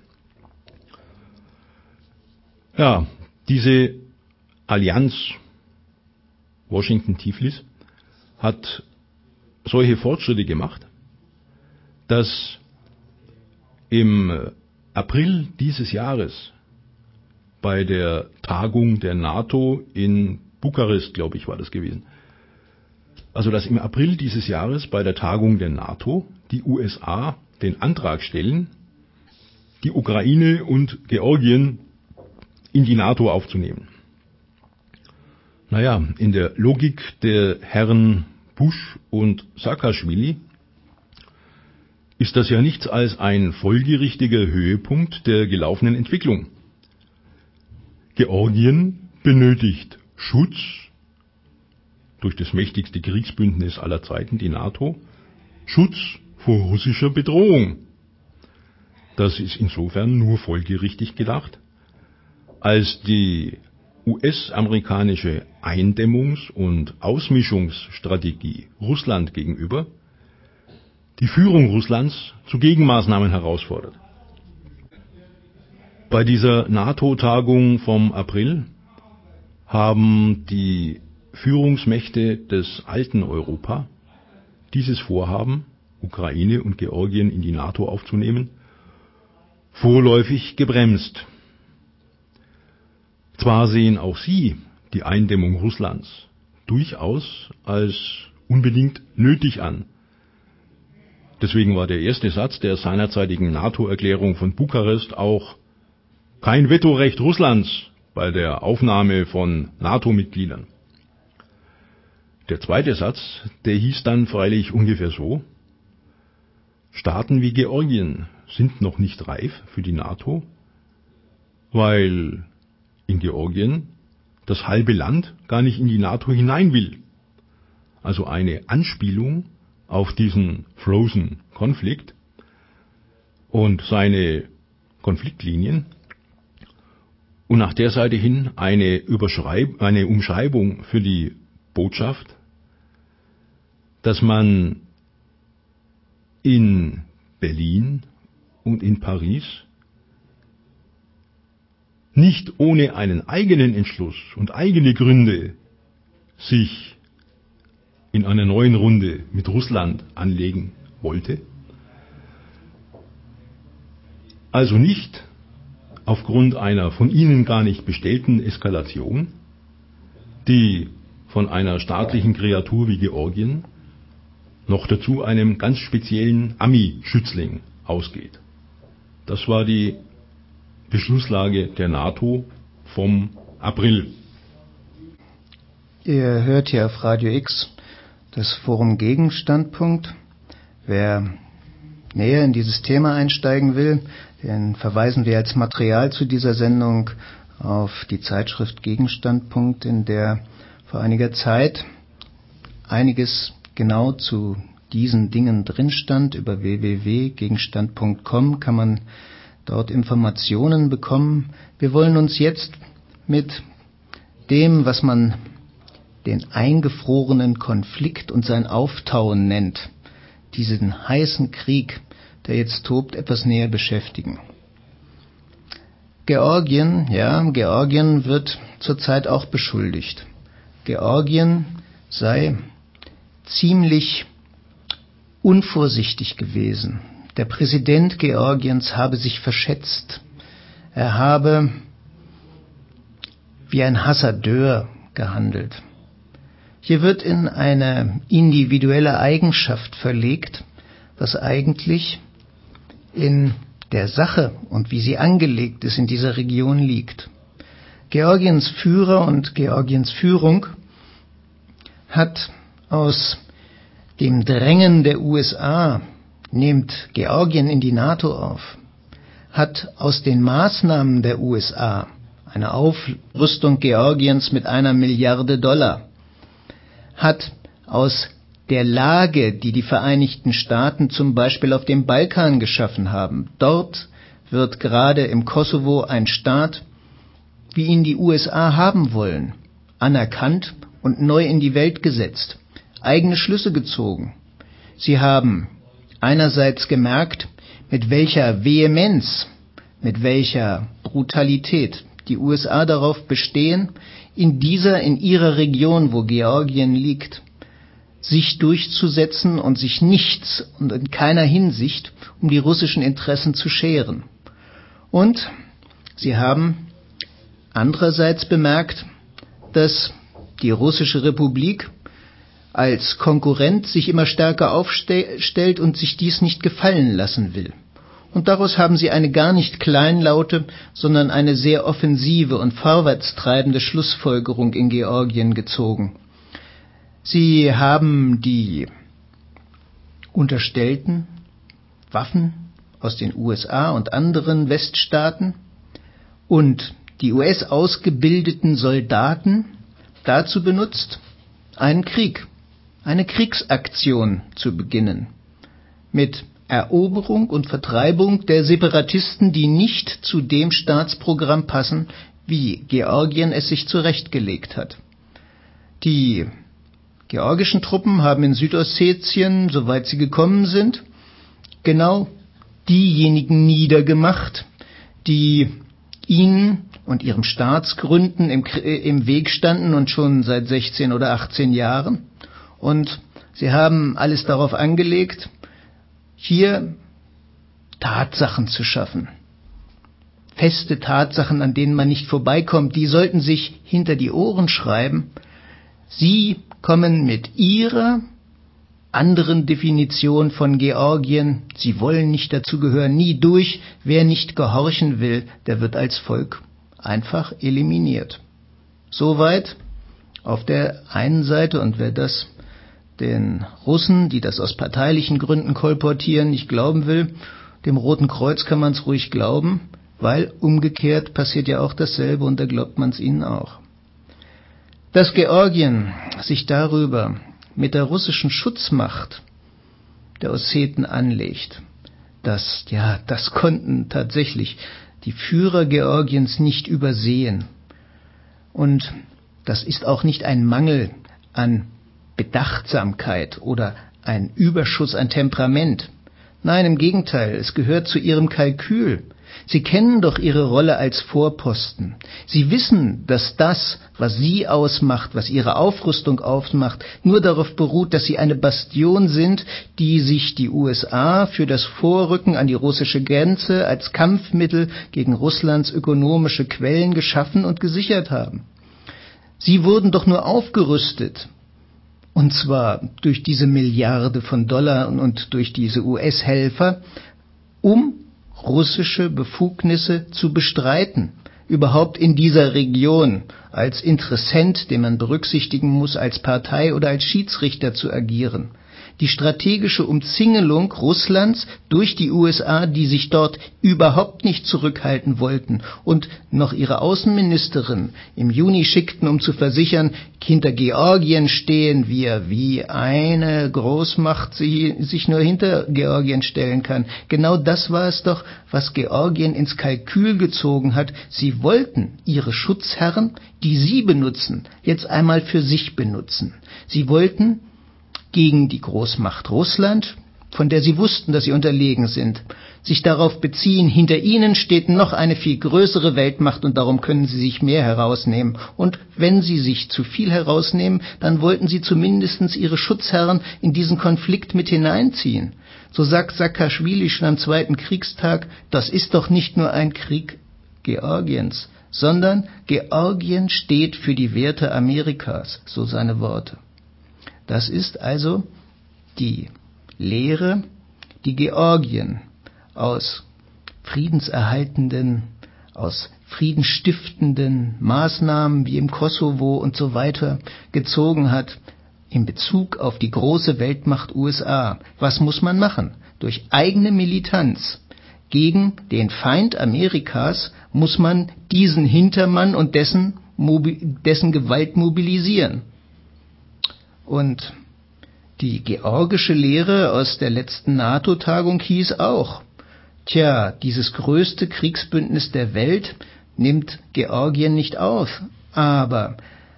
Ja, diese Allianz Washington-Tiflis hat solche Fortschritte gemacht, dass im April dieses Jahres bei der Tagung der NATO in Bukarest, glaube ich, war das gewesen. Also dass im April dieses Jahres bei der Tagung der NATO die USA den Antrag stellen, die Ukraine und Georgien in die NATO aufzunehmen. Naja, in der Logik der Herren Bush und Saakaschwili ist das ja nichts als ein folgerichtiger Höhepunkt der gelaufenen Entwicklung. Georgien benötigt Schutz durch das mächtigste Kriegsbündnis aller Zeiten, die NATO, Schutz vor russischer Bedrohung. Das ist insofern nur folgerichtig gedacht, als die US-amerikanische Eindämmungs- und Ausmischungsstrategie Russland gegenüber die Führung Russlands zu Gegenmaßnahmen herausfordert. Bei dieser NATO-Tagung vom April haben die Führungsmächte des alten Europa dieses Vorhaben, Ukraine und Georgien in die NATO aufzunehmen, vorläufig gebremst. Zwar sehen auch sie die Eindämmung Russlands durchaus als unbedingt nötig an. Deswegen war der erste Satz der seinerzeitigen NATO-Erklärung von Bukarest auch kein Vetorecht Russlands bei der Aufnahme von NATO-Mitgliedern. Der zweite Satz, der hieß dann freilich ungefähr so: Staaten wie Georgien sind noch nicht reif für die NATO, weil in Georgien das halbe Land gar nicht in die NATO hinein will. Also eine Anspielung auf diesen Frozen Konflikt und seine Konfliktlinien und nach der Seite hin eine Umschreibung für die Botschaft, dass man in Berlin und in Paris nicht ohne einen eigenen Entschluss und eigene Gründe sich in einer neuen Runde mit Russland anlegen wollte. Also nicht aufgrund einer von ihnen gar nicht bestellten Eskalation, die von einer staatlichen Kreatur wie Georgien, noch dazu einem ganz speziellen Ami-Schützling ausgeht. Das war die Beschlusslage der NATO vom April. Ihr hört hier auf Radio X das Forum Gegenstandpunkt. Wer näher in dieses Thema einsteigen will, den verweisen wir als Material zu dieser Sendung auf die Zeitschrift Gegenstandpunkt, in der vor einiger Zeit einiges genau zu diesen Dingen drin stand. Über www.gegenstand.com kann man dort Informationen bekommen. Wir wollen uns jetzt mit dem, was man den eingefrorenen Konflikt und sein Auftauen nennt, diesen heißen Krieg, der jetzt tobt, etwas näher beschäftigen. Georgien wird zurzeit auch beschuldigt. Georgien sei ziemlich unvorsichtig gewesen. Der Präsident Georgiens habe sich verschätzt. Er habe wie ein Hasardeur gehandelt. Hier wird in eine individuelle Eigenschaft verlegt, was eigentlich in der Sache und wie sie angelegt ist in dieser Region liegt. Georgiens Führer und Georgiens Führung hat aus dem Drängen der USA, nehmt Georgien in die NATO auf, hat aus den Maßnahmen der USA eine Aufrüstung Georgiens mit $1 Milliarde, hat aus der Lage, die die Vereinigten Staaten zum Beispiel auf dem Balkan geschaffen haben. Dort wird gerade im Kosovo ein Staat, wie ihn die USA haben wollen, anerkannt und neu in die Welt gesetzt, eigene Schlüsse gezogen. Sie haben einerseits gemerkt, mit welcher Vehemenz, mit welcher Brutalität die USA darauf bestehen, in ihrer Region, wo Georgien liegt, sich durchzusetzen und sich nichts und in keiner Hinsicht um die russischen Interessen zu scheren. Und sie haben andererseits bemerkt, dass die Russische Republik als Konkurrent sich immer stärker aufstellt und sich dies nicht gefallen lassen will. Und daraus haben sie eine gar nicht kleinlaute, sondern eine sehr offensive und vorwärtstreibende Schlussfolgerung in Georgien gezogen. Sie haben die unterstellten Waffen aus den USA und anderen Weststaaten und die US-ausgebildeten Soldaten dazu benutzt, einen Krieg, eine Kriegsaktion zu beginnen, mit Eroberung und Vertreibung der Separatisten, die nicht zu dem Staatsprogramm passen, wie Georgien es sich zurechtgelegt hat. Die georgischen Truppen haben in Südossetien, soweit sie gekommen sind, genau diejenigen niedergemacht, die ihnen und ihrem Staatsgründen im Weg standen und schon seit 16 oder 18 Jahren. Und sie haben alles darauf angelegt, hier Tatsachen zu schaffen. Feste Tatsachen, an denen man nicht vorbeikommt, die sollten sich hinter die Ohren schreiben. Sie kommen mit ihrer anderen Definition von Georgien, sie wollen nicht dazugehören, nie durch. Wer nicht gehorchen will, der wird als Volk einfach eliminiert. Soweit auf der einen Seite, und wer das den Russen, die das aus parteilichen Gründen kolportieren, nicht glauben will, dem Roten Kreuz kann man es ruhig glauben, weil umgekehrt passiert ja auch dasselbe und da glaubt man es ihnen auch. Dass Georgien sich darüber mit der russischen Schutzmacht der Osseten anlegt, das konnten tatsächlich die Führer Georgiens nicht übersehen. Und das ist auch nicht ein Mangel an Bedachtsamkeit oder ein Überschuss an Temperament. Nein, im Gegenteil, es gehört zu ihrem Kalkül. Sie kennen doch ihre Rolle als Vorposten. Sie wissen, dass das, was sie ausmacht, was ihre Aufrüstung ausmacht, nur darauf beruht, dass sie eine Bastion sind, die sich die USA für das Vorrücken an die russische Grenze als Kampfmittel gegen Russlands ökonomische Quellen geschaffen und gesichert haben. Sie wurden doch nur aufgerüstet. Und zwar durch diese Milliarde von Dollar und durch diese US-Helfer, um russische Befugnisse zu bestreiten. überhaupt in dieser Region als Interessent, den man berücksichtigen muss, als Partei oder als Schiedsrichter zu agieren. Die strategische Umzingelung Russlands durch die USA, die sich dort überhaupt nicht zurückhalten wollten und noch ihre Außenministerin im Juni schickten, um zu versichern, hinter Georgien stehen wir, wie eine Großmacht sich nur hinter Georgien stellen kann. Genau das war es doch, was Georgien ins Kalkül gezogen hat. Sie wollten ihre Schutzherren, die sie benutzen, jetzt einmal für sich benutzen. Sie wollten gegen die Großmacht Russland, von der sie wussten, dass sie unterlegen sind, sich darauf beziehen, hinter ihnen steht noch eine viel größere Weltmacht und darum können sie sich mehr herausnehmen. Und wenn sie sich zu viel herausnehmen, dann wollten sie zumindest ihre Schutzherren in diesen Konflikt mit hineinziehen. So sagt Saakaschwili schon am zweiten Kriegstag, das ist doch nicht nur ein Krieg Georgiens, sondern Georgien steht für die Werte Amerikas, so seine Worte. Das ist also die Lehre, die Georgien aus friedenserhaltenden, aus friedensstiftenden Maßnahmen wie im Kosovo und so weiter gezogen hat in Bezug auf die große Weltmacht USA. Was muss man machen? Durch eigene Militanz gegen den Feind Amerikas muss man diesen Hintermann und dessen Gewalt mobilisieren. Und die georgische Lehre aus der letzten NATO-Tagung hieß auch, dieses größte Kriegsbündnis der Welt nimmt Georgien nicht auf. Aber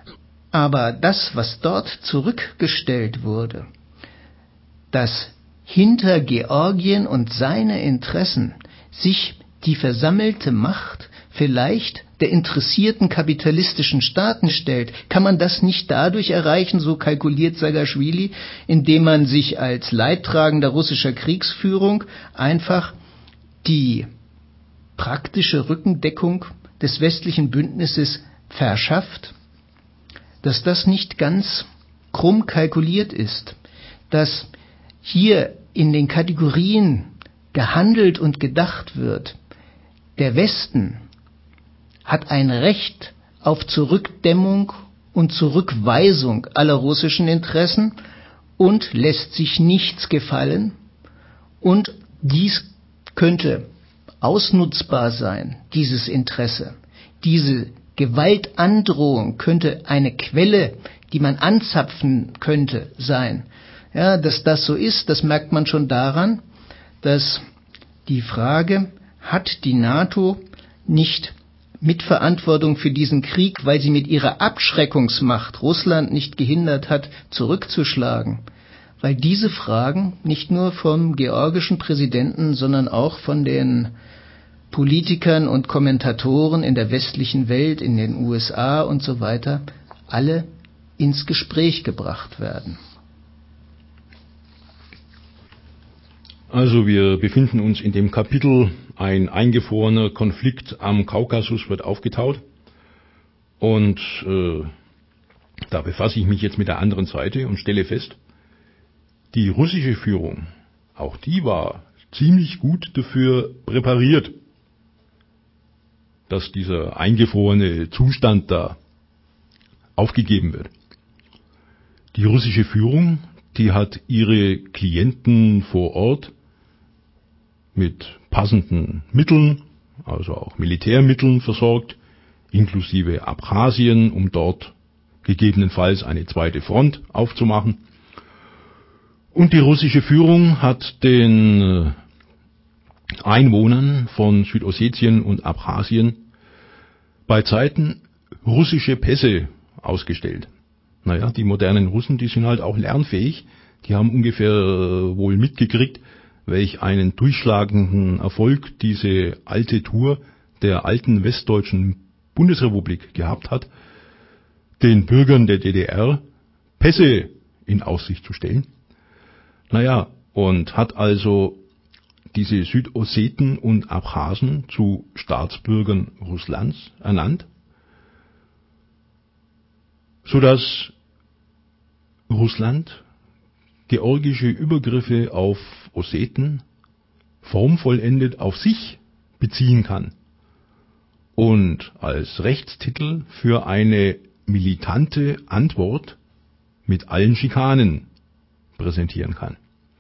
das, was dort zurückgestellt wurde, dass hinter Georgien und seine Interessen sich die versammelte Macht vielleicht der interessierten kapitalistischen Staaten stellt, kann man das nicht dadurch erreichen, so kalkuliert Saakaschwili, indem man sich als Leidtragender russischer Kriegsführung einfach die praktische Rückendeckung des westlichen Bündnisses verschafft, dass das nicht ganz krumm kalkuliert ist, dass hier in den Kategorien gehandelt und gedacht wird, der Westen hat ein Recht auf Zurückdämmung und Zurückweisung aller russischen Interessen und lässt sich nichts gefallen. Und dies könnte ausnutzbar sein, dieses Interesse. Diese Gewaltandrohung könnte eine Quelle, die man anzapfen könnte, sein. Ja, dass das so ist, das merkt man schon daran, dass die Frage, hat die NATO nicht Mitverantwortung für diesen Krieg, weil sie mit ihrer Abschreckungsmacht Russland nicht gehindert hat, zurückzuschlagen. Weil diese Fragen nicht nur vom georgischen Präsidenten, sondern auch von den Politikern und Kommentatoren in der westlichen Welt, in den USA und so weiter, alle ins Gespräch gebracht werden. Also wir befinden uns in dem Kapitel, ein eingefrorener Konflikt am Kaukasus wird aufgetaut. Und da befasse ich mich jetzt mit der anderen Seite und stelle fest, die russische Führung, auch die war ziemlich gut dafür präpariert, dass dieser eingefrorene Zustand da aufgegeben wird. Die russische Führung, die hat ihre Klienten vor Ort mit passenden Mitteln, also auch Militärmitteln versorgt, inklusive Abchasien, um dort gegebenenfalls eine zweite Front aufzumachen. Und die russische Führung hat den Einwohnern von Südossetien und Abchasien bei Zeiten russische Pässe ausgestellt. Naja, die modernen Russen, die sind halt auch lernfähig, die haben ungefähr wohl mitgekriegt, welch einen durchschlagenden Erfolg diese alte Tour der alten westdeutschen Bundesrepublik gehabt hat, den Bürgern der DDR Pässe in Aussicht zu stellen. Naja, und hat also diese Südosseten und Abchasen zu Staatsbürgern Russlands ernannt, sodass Russland georgische Übergriffe auf Osseten formvollendet auf sich beziehen kann. und als Rechtstitel für eine militante Antwort mit allen Schikanen präsentieren kann.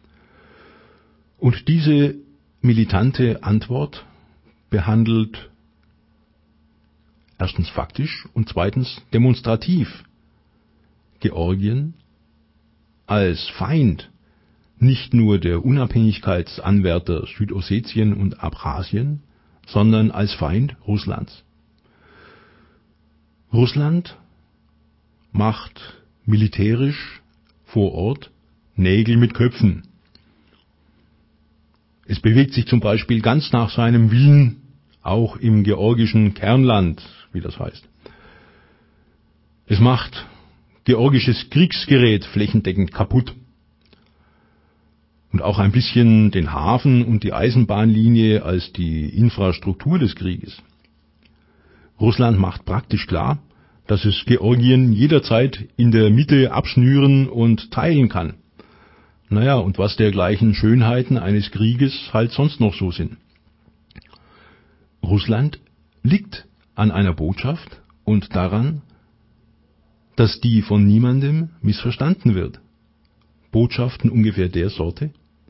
Und diese militante Antwort behandelt erstens faktisch und zweitens demonstrativ Georgien als Feind nicht nur der Unabhängigkeitsanwärter Südossetien und Abchasien, sondern als Feind Russlands. Russland macht militärisch vor Ort Nägel mit Köpfen. Es bewegt sich zum Beispiel ganz nach seinem Willen, auch im georgischen Kernland, wie das heißt. Es macht georgisches Kriegsgerät flächendeckend kaputt. Und auch ein bisschen den Hafen und die Eisenbahnlinie als die Infrastruktur des Krieges. Russland macht praktisch klar, dass es Georgien jederzeit in der Mitte abschnüren und teilen kann. Naja, und was dergleichen Schönheiten eines Krieges halt sonst noch so sind. Russland liegt an einer Botschaft und daran, dass die von niemandem missverstanden wird. Botschaften ungefähr der Sorte: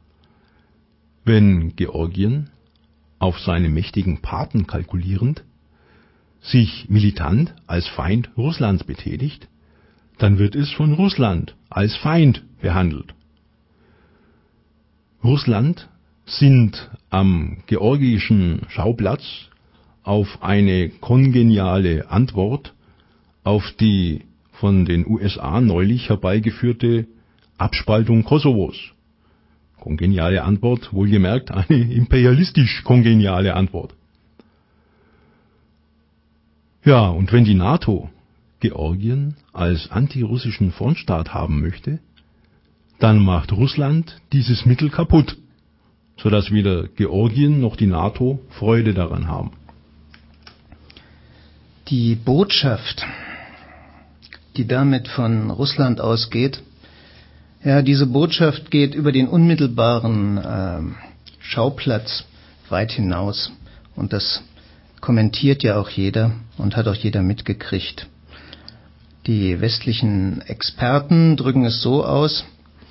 Wenn Georgien, auf seine mächtigen Paten kalkulierend, sich militant als Feind Russlands betätigt, dann wird es von Russland als Feind behandelt. Russland sinnt am georgischen Schauplatz auf eine kongeniale Antwort auf die von den USA neulich herbeigeführte Abspaltung Kosovos. Kongeniale Antwort, wohlgemerkt eine imperialistisch kongeniale Antwort. Ja, und wenn die NATO Georgien als antirussischen Frontstaat haben möchte, dann macht Russland dieses Mittel kaputt, sodass weder Georgien noch die NATO Freude daran haben. Die Botschaft, die damit von Russland ausgeht, ja, diese Botschaft geht über den unmittelbaren Schauplatz weit hinaus. Und das kommentiert ja auch jeder und hat auch jeder mitgekriegt. Die westlichen Experten drücken es so aus: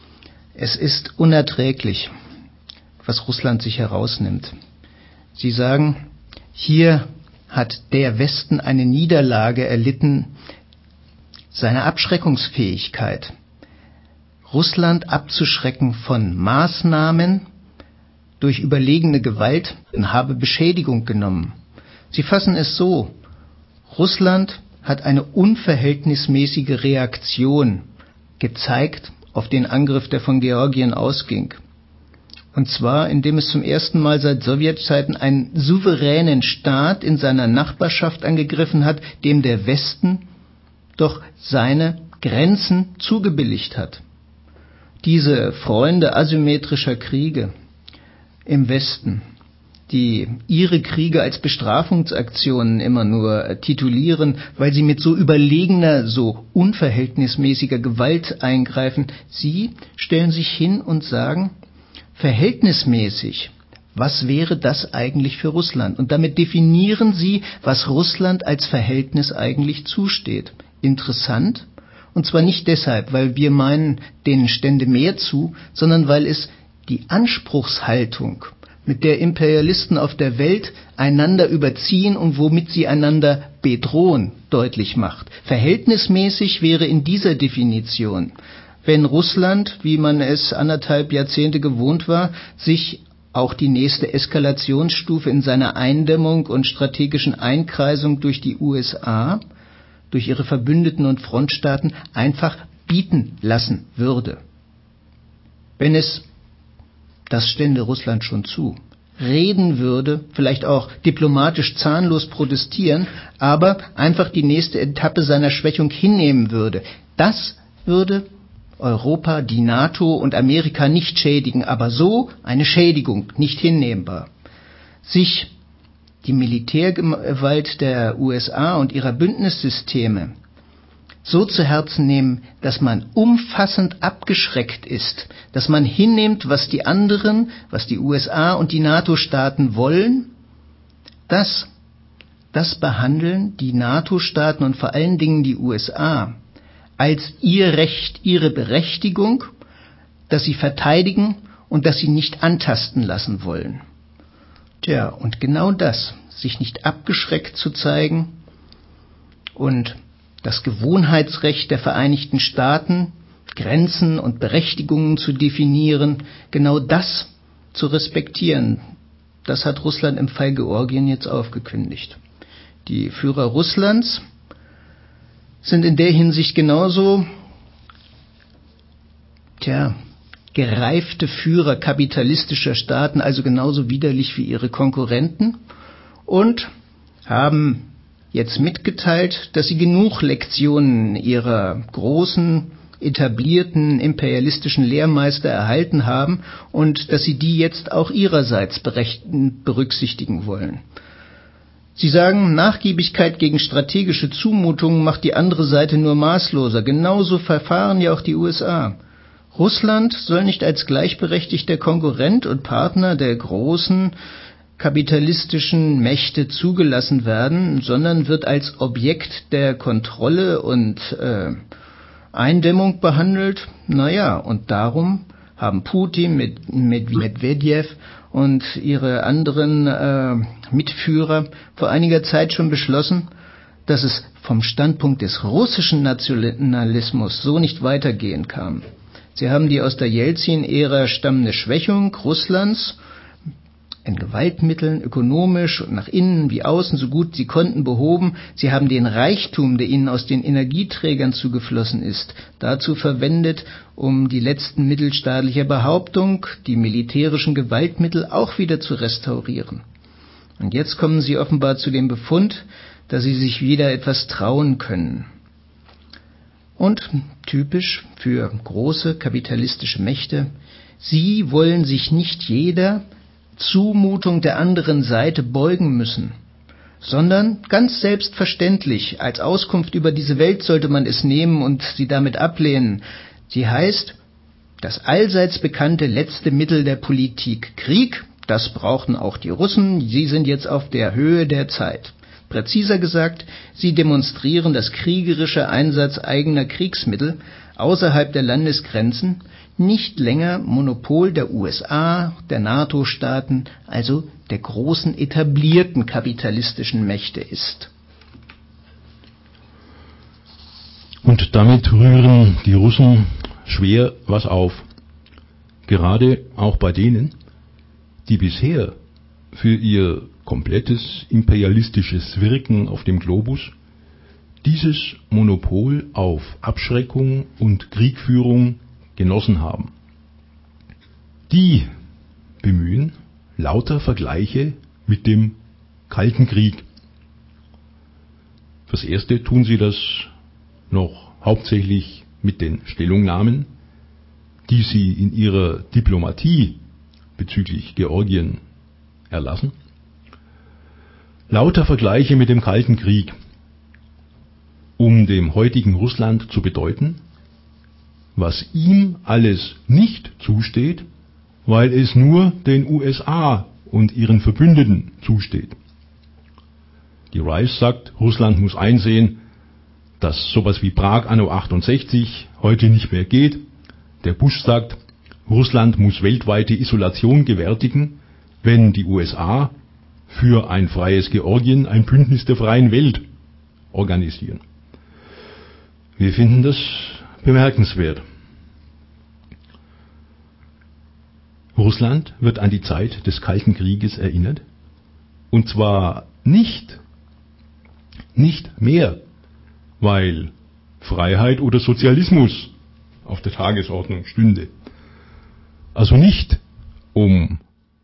Es ist unerträglich, was Russland sich herausnimmt. Sie sagen, hier hat der Westen eine Niederlage erlitten, seine Abschreckungsfähigkeit, Russland abzuschrecken von Maßnahmen durch überlegene Gewalt, habe Beschädigung genommen. Sie fassen es so: Russland hat eine unverhältnismäßige Reaktion gezeigt auf den Angriff, der von Georgien ausging. Und zwar, indem es zum ersten Mal seit Sowjetzeiten einen souveränen Staat in seiner Nachbarschaft angegriffen hat, dem der Westen doch seine Grenzen zugebilligt hat. Diese Freunde asymmetrischer Kriege im Westen, die ihre Kriege als Bestrafungsaktionen immer nur titulieren, weil sie mit so überlegener, so unverhältnismäßiger Gewalt eingreifen, sie stellen sich hin und sagen, verhältnismäßig, was wäre das eigentlich für Russland? Und damit definieren sie, was Russland als Verhältnis eigentlich zusteht. Interessant. Und zwar nicht deshalb, weil wir meinen, denen stände mehr zu, sondern weil es die Anspruchshaltung, mit der Imperialisten auf der Welt einander überziehen und womit sie einander bedrohen, deutlich macht. Verhältnismäßig wäre in dieser Definition, wenn Russland, wie man es 1,5 Jahrzehnte gewohnt war, sich auch die nächste Eskalationsstufe in seiner Eindämmung und strategischen Einkreisung durch die USA, durch ihre Verbündeten und Frontstaaten einfach bieten lassen würde. Wenn es, das stände Russland schon zu, reden würde, vielleicht auch diplomatisch zahnlos protestieren, aber einfach die nächste Etappe seiner Schwächung hinnehmen würde, das würde Europa, die NATO und Amerika nicht schädigen, aber so eine Schädigung nicht hinnehmbar. Sich die Militärgewalt der USA und ihrer Bündnissysteme so zu Herzen nehmen, dass man umfassend abgeschreckt ist, dass man hinnimmt, was die anderen, was die USA und die NATO-Staaten wollen, das das behandeln, die NATO-Staaten und vor allen Dingen die USA, als ihr Recht, ihre Berechtigung, das sie verteidigen und das sie nicht antasten lassen wollen. Tja, und genau das, sich nicht abgeschreckt zu zeigen und das Gewohnheitsrecht der Vereinigten Staaten, Grenzen und Berechtigungen zu definieren, genau das zu respektieren, das hat Russland im Fall Georgien jetzt aufgekündigt. Die Führer Russlands sind in der Hinsicht genauso gereifte Führer kapitalistischer Staaten, also genauso widerlich wie ihre Konkurrenten, und haben jetzt mitgeteilt, dass sie genug Lektionen ihrer großen, etablierten imperialistischen Lehrmeister erhalten haben und dass sie die jetzt auch ihrerseits berücksichtigen wollen. Sie sagen, Nachgiebigkeit gegen strategische Zumutungen macht die andere Seite nur maßloser. Genauso verfahren ja auch die USA. Russland soll nicht als gleichberechtigter Konkurrent und Partner der großen kapitalistischen Mächte zugelassen werden, sondern wird als Objekt der Kontrolle und Eindämmung behandelt. Naja, und darum haben Putin mit Medvedev und ihre anderen Mitführer vor einiger Zeit schon beschlossen, dass es vom Standpunkt des russischen Nationalismus so nicht weitergehen kann. Sie haben die aus der Jelzin-Ära stammende Schwächung Russlands in Gewaltmitteln, ökonomisch und nach innen wie außen, so gut sie konnten, behoben. Sie haben den Reichtum, der ihnen aus den Energieträgern zugeflossen ist, dazu verwendet, um die letzten Mittel staatlicher Behauptung, die militärischen Gewaltmittel, auch wieder zu restaurieren. Und jetzt kommen sie offenbar zu dem Befund, dass sie sich wieder etwas trauen können. Und typisch für große kapitalistische Mächte, sie wollen sich nicht jeder Zumutung der anderen Seite beugen müssen, sondern ganz selbstverständlich als Auskunft über diese Welt sollte man es nehmen und sie damit ablehnen. Sie heißt, das allseits bekannte letzte Mittel der Politik, Krieg, das brauchten auch die Russen, sie sind jetzt auf der Höhe der Zeit. Präziser gesagt, sie demonstrieren das kriegerische Einsatz eigener Kriegsmittel außerhalb der Landesgrenzen, nicht länger Monopol der USA, der NATO-Staaten, also der großen etablierten kapitalistischen Mächte ist. Und damit rühren die Russen schwer was auf. Gerade auch bei denen, die bisher für ihr komplettes imperialistisches Wirken auf dem Globus dieses Monopol auf Abschreckung und Kriegführung genossen haben. Die bemühen lauter Vergleiche mit dem Kalten Krieg. Fürs Erste tun sie das noch hauptsächlich mit den Stellungnahmen, die sie in ihrer Diplomatie bezüglich Georgien erlassen. Lauter Vergleiche mit dem Kalten Krieg, um dem heutigen Russland zu bedeuten, was ihm alles nicht zusteht, weil es nur den USA und ihren Verbündeten zusteht. Die Rice sagt, Russland muss einsehen, dass sowas wie Prag anno 68 heute nicht mehr geht. Der Bush sagt, Russland muss weltweite Isolation gewärtigen, wenn die USA für ein freies Georgien ein Bündnis der freien Welt organisieren. Wir finden das bemerkenswert. Russland wird an die Zeit des Kalten Krieges erinnert, und zwar nicht mehr, weil Freiheit oder Sozialismus auf der Tagesordnung stünde. Also nicht, um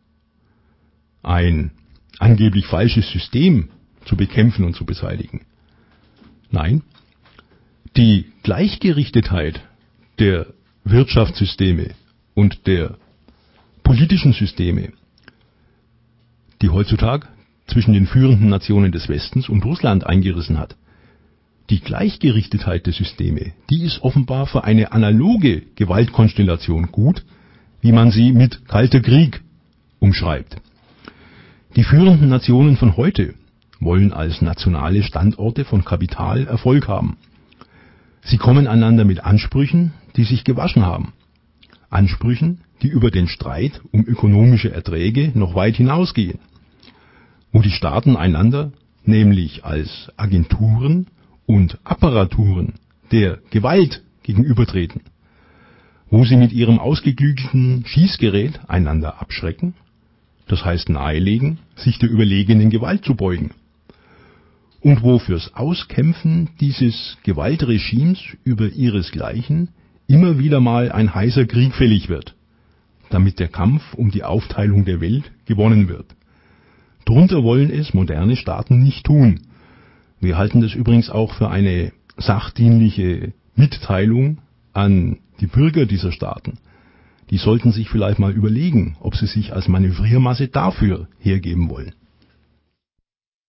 ein angeblich falsches System zu bekämpfen und zu beseitigen. Nein, die Gleichgerichtetheit der Wirtschaftssysteme und der politischen Systeme, die heutzutage zwischen den führenden Nationen des Westens und Russland eingerissen hat, die Gleichgerichtetheit der Systeme, die ist offenbar für eine analoge Gewaltkonstellation gut, wie man sie mit Kalter Krieg umschreibt. Die führenden Nationen von heute, wollen als nationale Standorte von Kapital Erfolg haben. Sie kommen einander mit Ansprüchen, die sich gewaschen haben. Ansprüchen, die über den Streit um ökonomische Erträge noch weit hinausgehen. Wo die Staaten einander, nämlich als Agenturen und Apparaturen der Gewalt gegenübertreten. Wo sie mit ihrem ausgeklügelten Schießgerät einander abschrecken, das heißt nahelegen, sich der überlegenen Gewalt zu beugen. Und wo fürs Auskämpfen dieses Gewaltregimes über ihresgleichen immer wieder mal ein heißer Krieg fällig wird, damit der Kampf um die Aufteilung der Welt gewonnen wird. Drunter wollen es moderne Staaten nicht tun. Wir halten das übrigens auch für eine sachdienliche Mitteilung an die Bürger dieser Staaten. Die sollten sich vielleicht mal überlegen, ob sie sich als Manövriermasse dafür hergeben wollen.